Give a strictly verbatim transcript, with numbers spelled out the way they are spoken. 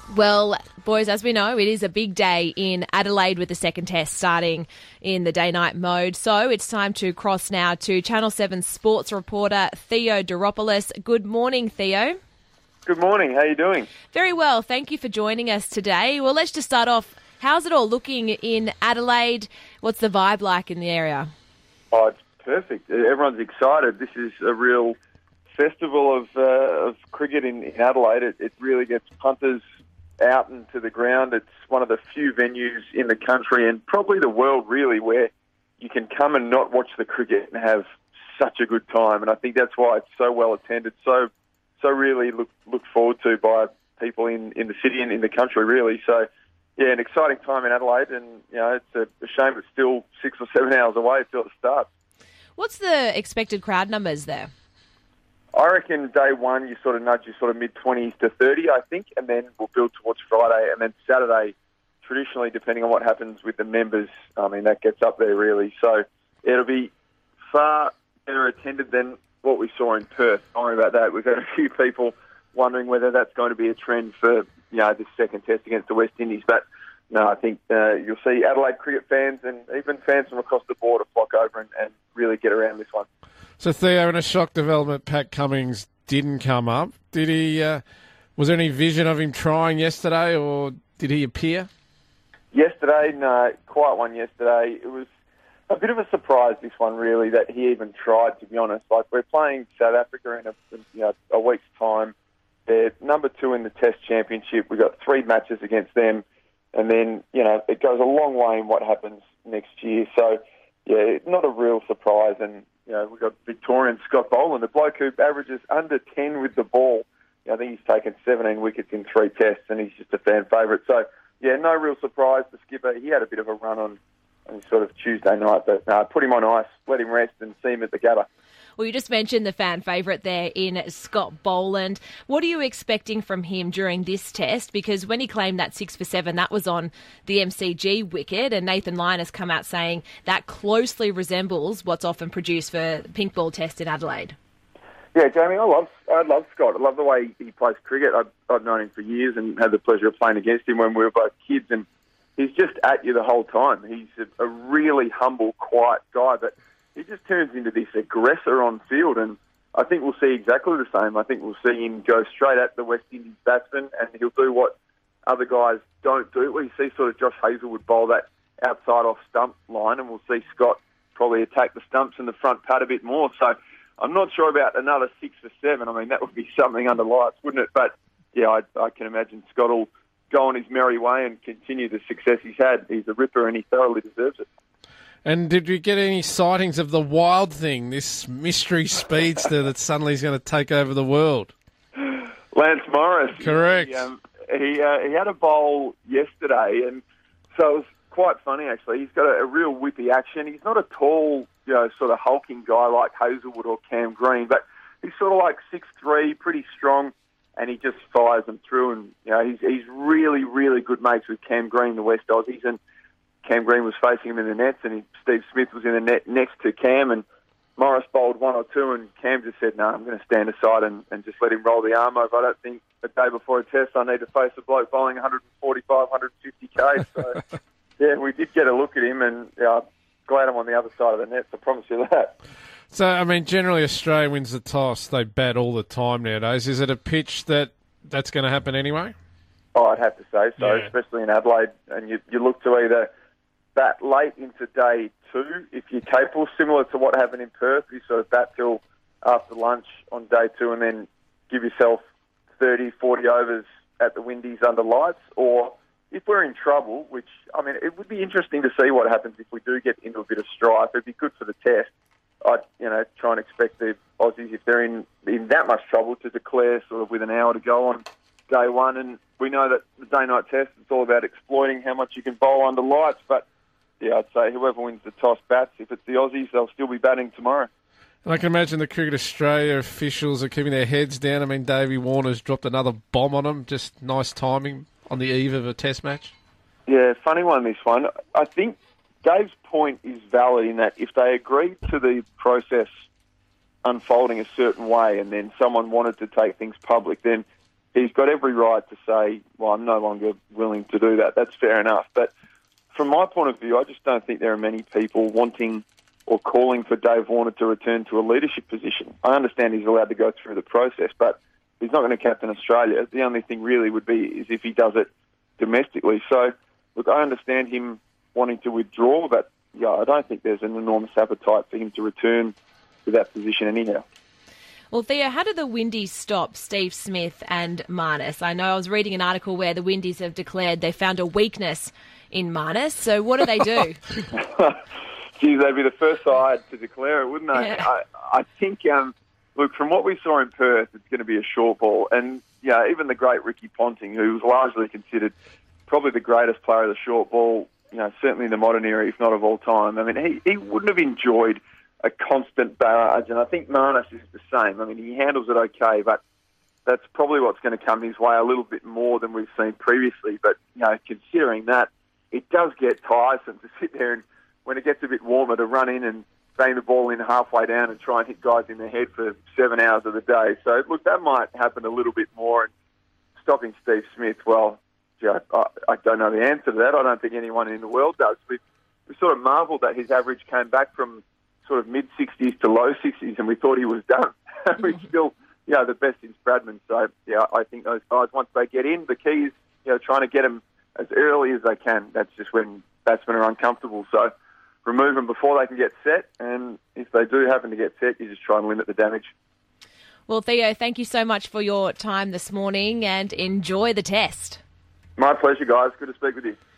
Well, boys, as we know, it is a big day in Adelaide with the second test starting in the day-night mode. So it's time to cross now to Channel seven sports reporter Theo Doropoulos. Good morning, Theo. Good morning. How are you doing? Very well. Thank you for joining us today. Well, let's just start off. How's it all looking in Adelaide? What's the vibe like in the area? Oh, it's perfect. Everyone's excited. This is a real festival of, uh, of cricket in, in Adelaide. It, it really gets punters out into the ground. It's one of the few venues in the country and probably the world really where you can come and not watch the cricket and have such a good time. And I think that's why it's so well attended, so so really look look forward to by people in, in the city and in the country really. So yeah, an exciting time in Adelaide, and you know it's a, a shame it's still six or seven hours away till it starts. What's the expected crowd numbers there? I reckon day one you sort of nudge your sort of mid-twenties to thirty, I think, and then we'll build towards Friday. And then Saturday, traditionally, depending on what happens with the members, I mean, that gets up there really. So it'll be far better attended than what we saw in Perth. Don't worry about that. We've had a few people wondering whether that's going to be a trend for, you know, this second test against the West Indies. But no, I think uh, you'll see Adelaide cricket fans and even fans from across the border flock over and, and really get around this one. So, Theo, in a shock development, Pat Cummins didn't come up. Did he? Uh, was there any vision of him trying yesterday, or did he appear? Yesterday, no, quiet one yesterday. It was a bit of a surprise, this one, really, that he even tried, to be honest. Like, we're playing South Africa in a, you know, a week's time. They're number two in the Test Championship. We've got three matches against them. And then, you know, it goes a long way in what happens next year. So, yeah, not a real surprise. And, you know, we've got Victorian Scott Boland, the bloke who averages under ten with the ball. You know, I think he's taken seventeen wickets in three tests, and he's just a fan favourite. So, yeah, no real surprise. The skipper, he had a bit of a run on, on sort of Tuesday night, but uh, put him on ice, let him rest, and see him at the Gabba. Well, you just mentioned the fan favourite there in Scott Boland. What are you expecting from him during this test? Because when he claimed that six for seven, that was on the M C G wicket, and Nathan Lyon has come out saying that closely resembles what's often produced for the pink ball test in Adelaide. Yeah, Jamie, I love I love Scott. I love the way he plays cricket. I've, I've known him for years and had the pleasure of playing against him when we were both kids, and he's just at you the whole time. He's a, a really humble, quiet guy, but he just turns into this aggressor on field, and I think we'll see exactly the same. I think we'll see him go straight at the West Indies batsman, and he'll do what other guys don't do. We see sort of Josh Hazlewood bowl that outside off stump line, and we'll see Scott probably attack the stumps in the front pad a bit more. So I'm not sure about another six for seven. I mean, that would be something under lights, wouldn't it? But yeah, I, I can imagine Scott will go on his merry way and continue the success he's had. He's a ripper, and he thoroughly deserves it. And did we get any sightings of the Wild Thing, this mystery speedster that suddenly is going to take over the world? Lance Morris. Correct. He, um, he, uh, he had a bowl yesterday, and so it was quite funny, actually. He's got a, a real whippy action. He's not a tall, you know, sort of hulking guy like Hazlewood or Cam Green, but he's sort of like six three, pretty strong, and he just fires them through. And, you know, he's, he's really, really good mates with Cam Green, the West Aussies, and Cam Green was facing him in the nets, and he, Steve Smith was in the net next to Cam, and Morris bowled one or two, and Cam just said, no, I'm going to stand aside and, and just let him roll the arm over. I don't think a day before a test I need to face a bloke bowling one forty-five, one fifty K. So, yeah, we did get a look at him, and yeah, I'm glad I'm on the other side of the net, I promise you that. So, I mean, generally Australia wins the toss. They bat all the time nowadays. Is it a pitch that that's going to happen anyway? Oh, I'd have to say so, Yeah. especially in Adelaide, and you, you look to either bat late into day two, if you're capable, similar to what happened in Perth. You sort of bat till after lunch on day two and then give yourself thirty, forty overs at the Windies under lights. Or if we're in trouble, which, I mean, it would be interesting to see what happens if we do get into a bit of strife. It'd be good for the test. I'd, you know, try and expect the Aussies, if they're in, in that much trouble, to declare sort of with an hour to go on day one. And we know that the day-night test, it's all about exploiting how much you can bowl under lights, but yeah, I'd say whoever wins the toss bats. If it's the Aussies, they'll still be batting tomorrow. And I can imagine the Cricket Australia officials are keeping their heads down. I mean, Davey Warner's dropped another bomb on them. Just nice timing on the eve of a test match. Yeah, funny one, this one. I think Dave's point is valid in that if they agreed to the process unfolding a certain way and then someone wanted to take things public, then he's got every right to say, well, I'm no longer willing to do that. That's fair enough. But from my point of view, I just don't think there are many people wanting or calling for Dave Warner to return to a leadership position. I understand he's allowed to go through the process, but he's not going to captain Australia. The only thing really would be is if he does it domestically. So, look, I understand him wanting to withdraw, but yeah, I don't think there's an enormous appetite for him to return to that position anyhow. Well, Theo, how did the Windies stop Steve Smith and Marnus? I know I was reading an article where the Windies have declared they found a weakness in Marnus. So what do they do? Geez, they'd be the first side to declare it, wouldn't they? Yeah. I, I think, um, look, from what we saw in Perth, it's going to be a short ball. And, yeah, even the great Ricky Ponting, who was largely considered probably the greatest player of the short ball, you know, certainly in the modern era, if not of all time. I mean, he, he wouldn't have enjoyed a constant barrage, and I think Marnus is the same. I mean, he handles it okay, but that's probably what's going to come his way a little bit more than we've seen previously. But, you know, considering that, it does get tiresome to sit there and, when it gets a bit warmer, to run in and bang the ball in halfway down and try and hit guys in the head for seven hours of the day. So, look, that might happen a little bit more. And stopping Steve Smith, well, yeah, I, I don't know the answer to that. I don't think anyone in the world does. We, we sort of marvelled that his average came back from sort of mid-sixties to low sixties, and we thought he was done. We're still, you know, the best in Bradman. So, yeah, I think those guys, once they get in, the key is, you know, trying to get them as early as they can. That's just when batsmen are uncomfortable. So remove them before they can get set, and if they do happen to get set, you just try and limit the damage. Well, Theo, thank you so much for your time this morning, and enjoy the test. My pleasure, guys. Good to speak with you.